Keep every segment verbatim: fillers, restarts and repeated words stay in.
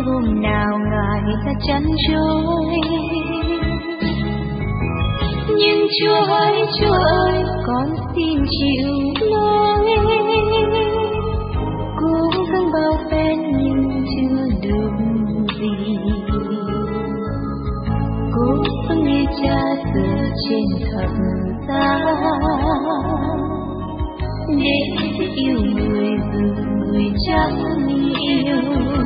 hôm nào ngài ta chăn trôi. Nhưng Chúa ơi, Chúa ơi, con xin chịu lỗi. Cố gắng bao phen nhưng chưa được gì. Cố gắng như cha xưa trên thập giá, để yêu người dù người chẳng yêu.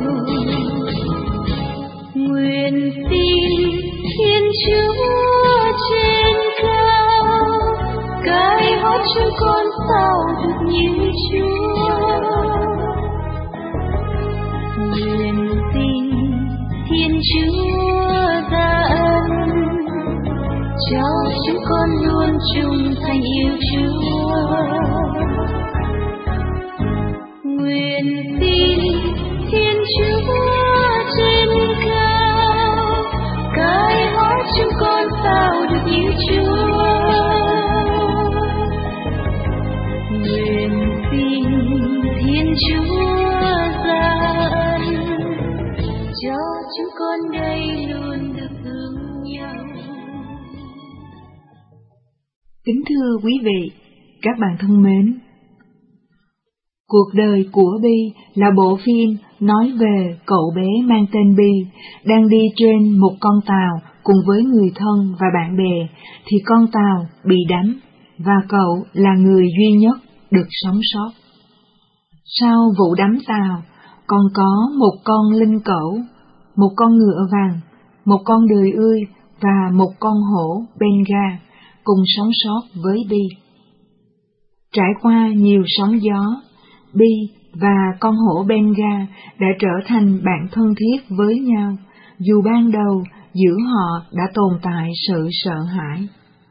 Nguyện xin Thiên Chúa trên cao cai hót chúng con sao được như Chúa. Nguyện xin Thiên Chúa ra ân cho chúng con luôn chung thành yêu Chúa. Nguyện xin Thiên Chúa trên cao cai hót chúng con sao được như Chúa. Nguyện xin Thiên Chúa ra ân cho chúng con đây luôn được thương nhau. Kính thưa quý vị, các bạn thân mến, Cuộc đời của Bi là bộ phim nói về cậu bé mang tên Bi đang đi trên một con tàu cùng với người thân và bạn bè, thì con tàu bị đánh và cậu là người duy nhất được sống sót. Sau vụ đắm tàu, còn có một con linh cẩu, một con ngựa vàng, một con đười ươi và một con hổ Benga cùng sống sót với Bi. Trải qua nhiều sóng gió, Bi và con hổ Benga đã trở thành bạn thân thiết với nhau, dù ban đầu giữa họ đã tồn tại sự sợ hãi.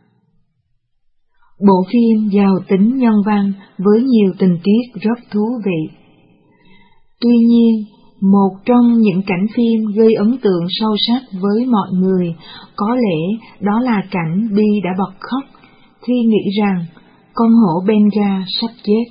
Bộ phim giàu tính nhân văn với nhiều tình tiết rất thú vị. Tuy nhiên, một trong những cảnh phim gây ấn tượng sâu sắc với mọi người có lẽ đó là cảnh Bi đã bật khóc khi nghĩ rằng con hổ Benga sắp chết.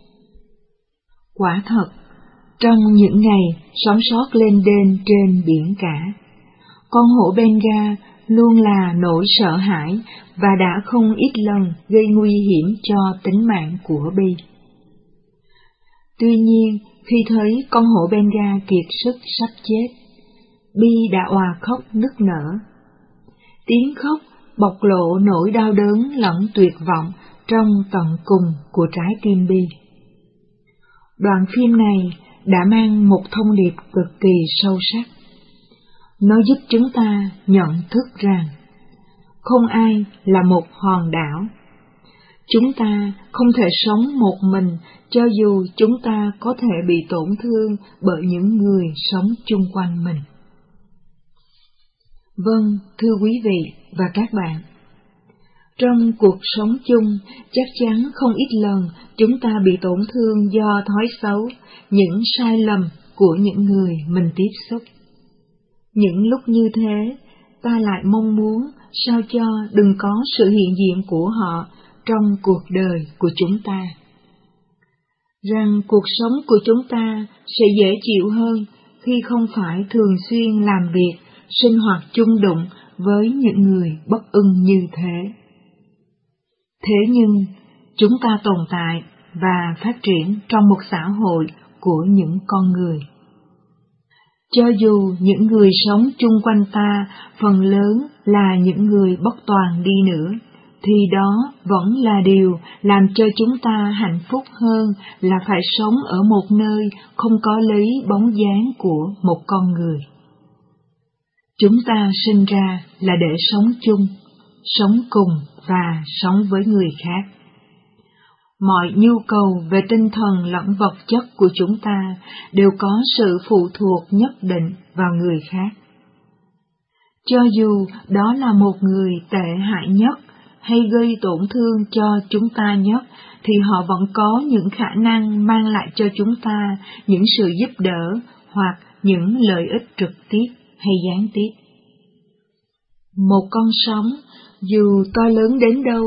Quả thật, trong những ngày sống sót lên đên trên biển cả, con hổ Benga luôn là nỗi sợ hãi và đã không ít lần gây nguy hiểm cho tính mạng của Bi. Tuy nhiên, khi thấy con hổ Benga kiệt sức sắp chết, Bi đã òa khóc nức nở. Tiếng khóc bộc lộ nỗi đau đớn lẫn tuyệt vọng trong tận cùng của trái tim Bi. Đoạn phim này đã mang một thông điệp cực kỳ sâu sắc. Nó giúp chúng ta nhận thức rằng không ai là một hòn đảo. Chúng ta không thể sống một mình cho dù chúng ta có thể bị tổn thương bởi những người sống chung quanh mình. Vâng, thưa quý vị và các bạn, trong cuộc sống chung, chắc chắn không ít lần chúng ta bị tổn thương do thói xấu, những sai lầm của những người mình tiếp xúc. Những lúc như thế, ta lại mong muốn sao cho đừng có sự hiện diện của họ trong cuộc đời của chúng ta. Rằng cuộc sống của chúng ta sẽ dễ chịu hơn khi không phải thường xuyên làm việc, sinh hoạt chung đụng với những người bất ưng như thế. Thế nhưng, chúng ta tồn tại và phát triển trong một xã hội của những con người. Cho dù những người sống chung quanh ta phần lớn là những người bất toàn đi nữa, thì đó vẫn là điều làm cho chúng ta hạnh phúc hơn là phải sống ở một nơi không có lấy bóng dáng của một con người. Chúng ta sinh ra là để sống chung, sống cùng và sống với người khác. Mọi nhu cầu về tinh thần lẫn vật chất của chúng ta đều có sự phụ thuộc nhất định vào người khác. Cho dù đó là một người tệ hại nhất hay gây tổn thương cho chúng ta nhất, thì họ vẫn có những khả năng mang lại cho chúng ta những sự giúp đỡ hoặc những lợi ích trực tiếp hay gián tiếp. Một con sóng, dù to lớn đến đâu,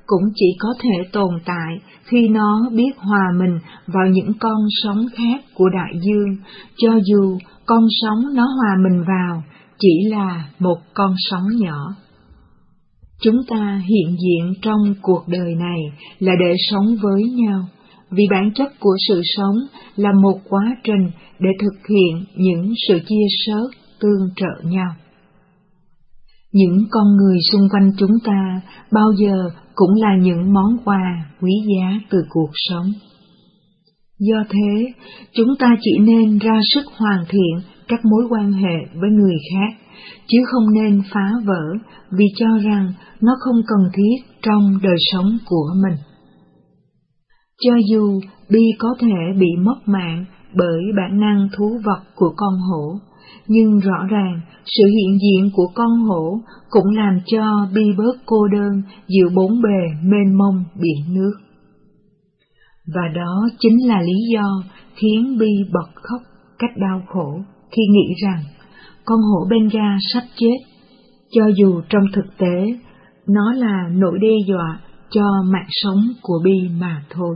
cũng chỉ có thể tồn tại khi nó biết hòa mình vào những con sóng khác của đại dương, cho dù con sóng nó hòa mình vào chỉ là một con sóng nhỏ. Chúng ta hiện diện trong cuộc đời này là để sống với nhau, vì bản chất của sự sống là một quá trình để thực hiện những sự chia sớt tương trợ nhau. Những con người xung quanh chúng ta bao giờ cũng là những món quà quý giá từ cuộc sống. Do thế, chúng ta chỉ nên ra sức hoàn thiện các mối quan hệ với người khác, chứ không nên phá vỡ vì cho rằng nó không cần thiết trong đời sống của mình. Cho dù Bi có thể bị mất mạng bởi bản năng thú vật của con hổ, nhưng rõ ràng sự hiện diện của con hổ cũng làm cho Bi bớt cô đơn giữa bốn bề mênh mông biển nước. Và đó chính là lý do khiến Bi bật khóc cách đau khổ khi nghĩ rằng con hổ Benga sắp chết, cho dù trong thực tế nó là nỗi đe dọa cho mạng sống của Bi mà thôi.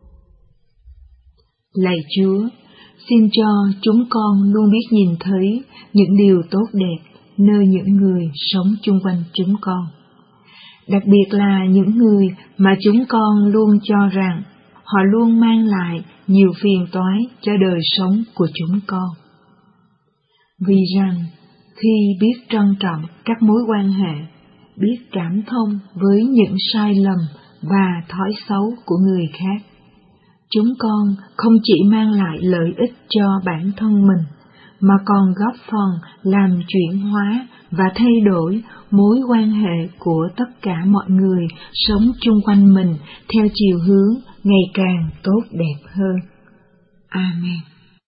Lạy Chúa, xin cho chúng con luôn biết nhìn thấy những điều tốt đẹp nơi những người sống chung quanh chúng con, đặc biệt là những người mà chúng con luôn cho rằng họ luôn mang lại nhiều phiền toái cho đời sống của chúng con. Vì rằng khi biết trân trọng các mối quan hệ, biết cảm thông với những sai lầm và thói xấu của người khác, chúng con không chỉ mang lại lợi ích cho bản thân mình, mà còn góp phần làm chuyển hóa và thay đổi mối quan hệ của tất cả mọi người sống chung quanh mình theo chiều hướng ngày càng tốt đẹp hơn. Amen.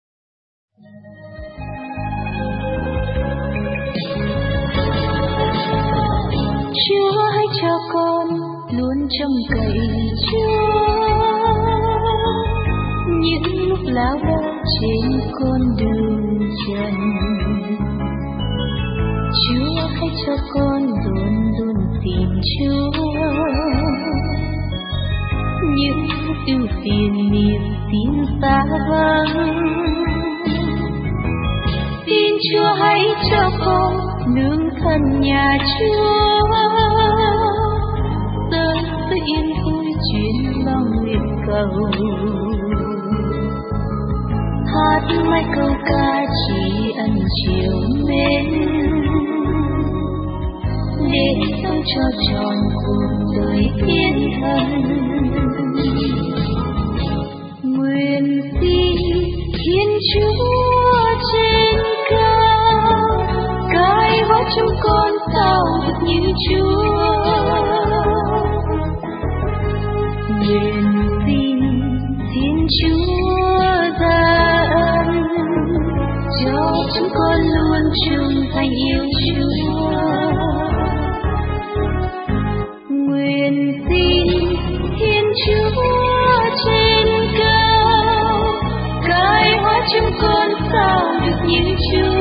Chúa hãy cho con luôn trông cậy Chúa những lúc lao đao trên con đường trần. Chúa hãy cho con luôn luôn tìm Chúa những lúc ưu phiền niềm tin xa vắng. Xin Chúa hãy cho con nương thân nhà Chúa, tới sự yên vui chuyên lo nguyện cầu. Hát mãi câu ca chỉ ân chiều mến, để sống cho tròn cuộc đời thiên thần. Nguyện xin Thiên Chúa trên cao cai hóa chúng con sao được như Chúa. Nguyện xin Thiên Chúa ra ân cho chúng con luôn trung thành yêu Chúa. Nguyện xin Thiên Chúa trên cao cai hóa chúng con sao được như Chúa.